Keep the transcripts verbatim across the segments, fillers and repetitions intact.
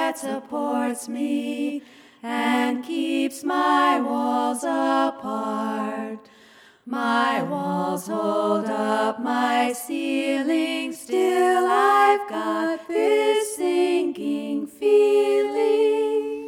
that supports me and keeps my walls apart. My walls hold up my ceiling, still I've got this sinking feeling.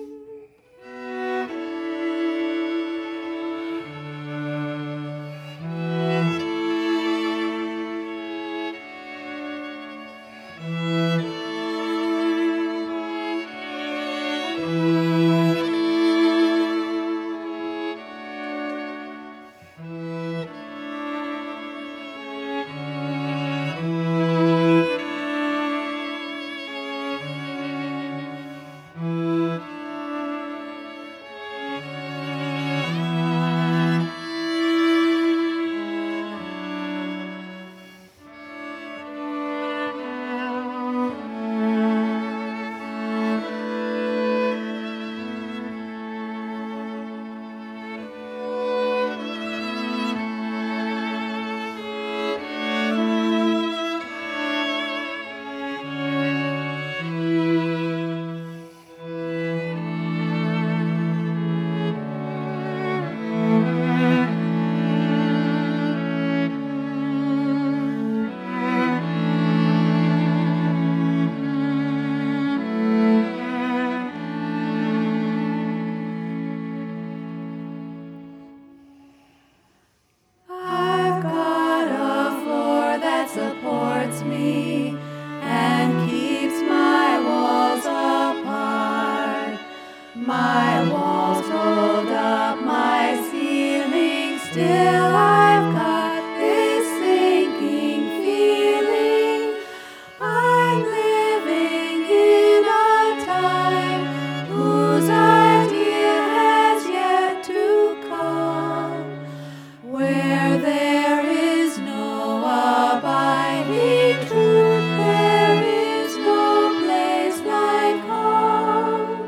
Supports me and keeps my walls apart. My walls hold up my ceiling, still I've got this sinking feeling. I'm living in a time whose idea has yet to come, where there is no abiding truth, there is no place like home.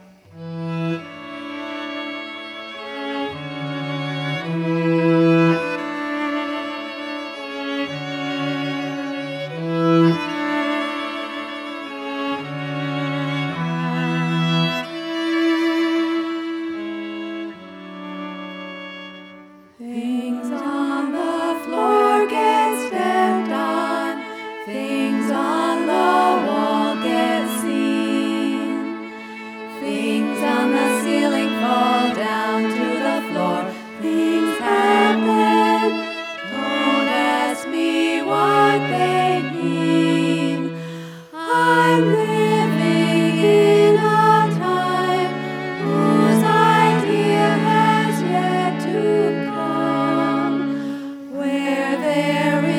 Things on the floor get stepped on, things on the wall get seen, things on the ceiling fall down to the floor. Things happen, don't ask me what they mean. I'm living in a time whose idea has yet to come, where there